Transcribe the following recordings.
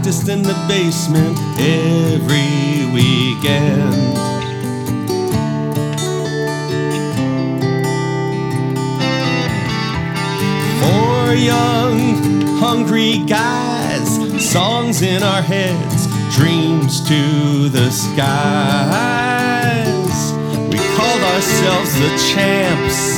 practiced in the basement every weekend. Four young, hungry guys, songs in our heads, dreams to the skies. We called ourselves the Champs.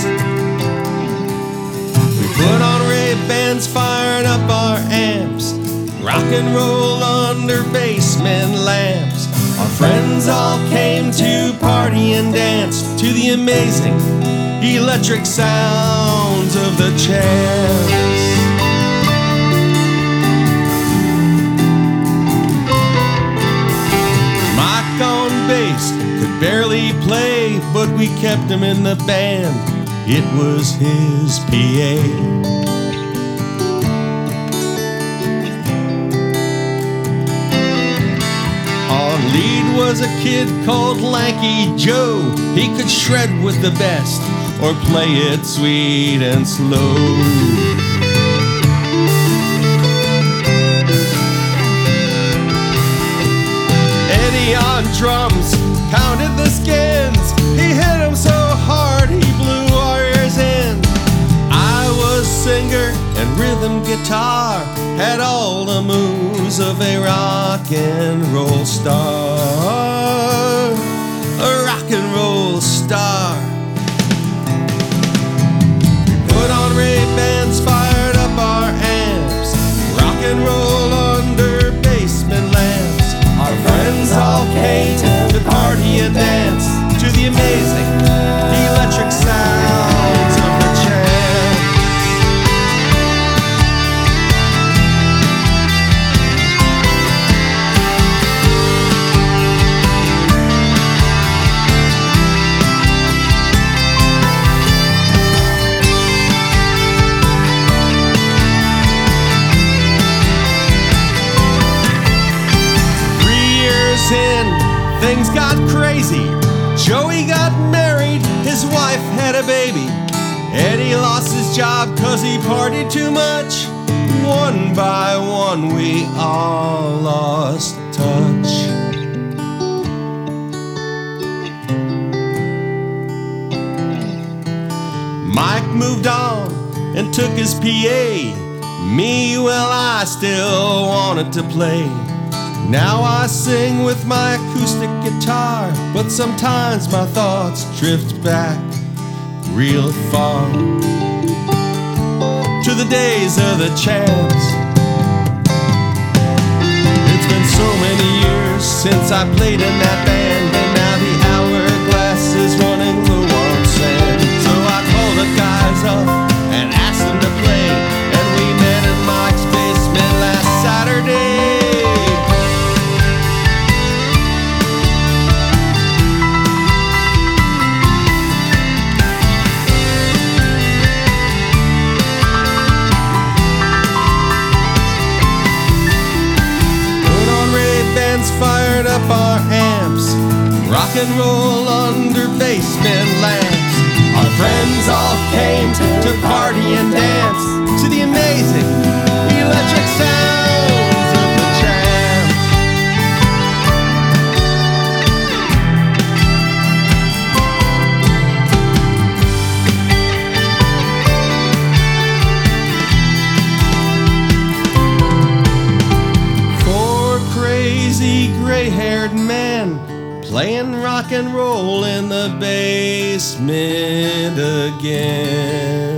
We put on Ray-Bans, fired up our amps, rock and roll under basement lamps. Our friends all came to party and dance to the amazing electric sounds of the Champs. Mike on bass could barely play, but we kept him in the band. It was his PA. On lead was a kid called Lanky Joe. He could shred with the best or play it sweet and slow. Eddie on drums pounded the skins. He hit 'em so hard he blew our ears in. I was singer and rhythm guitar, had all the moves of a rock and roll star. A rock and roll star. We put on Ray-Bans, fired up our amps, rock and roll under basement lamps. Our friends all came to party and dance to the amazing electric sounds of the Champs. 3 years in, things got crazy. Joey got married, his wife had a baby. Eddie lost his job 'cause he partied too much. One by one we all lost touch. Mike moved on and took his PA. Me, well, I still wanted to play. Now I sing with my acoustic guitar, but sometimes my thoughts drift back real far to the days of the Champs. It's been so many years since I played in that band, and now the hourglass is running low on sand. So I called the guys up and asked them to play, and we met in Mike's basement last Saturday. Fired up our amps, rock and roll under basement lamps. Our friends all came to party and dance to the amazing electric sounds of the Champs. Crazy gray-haired man playing rock and roll in the basement again.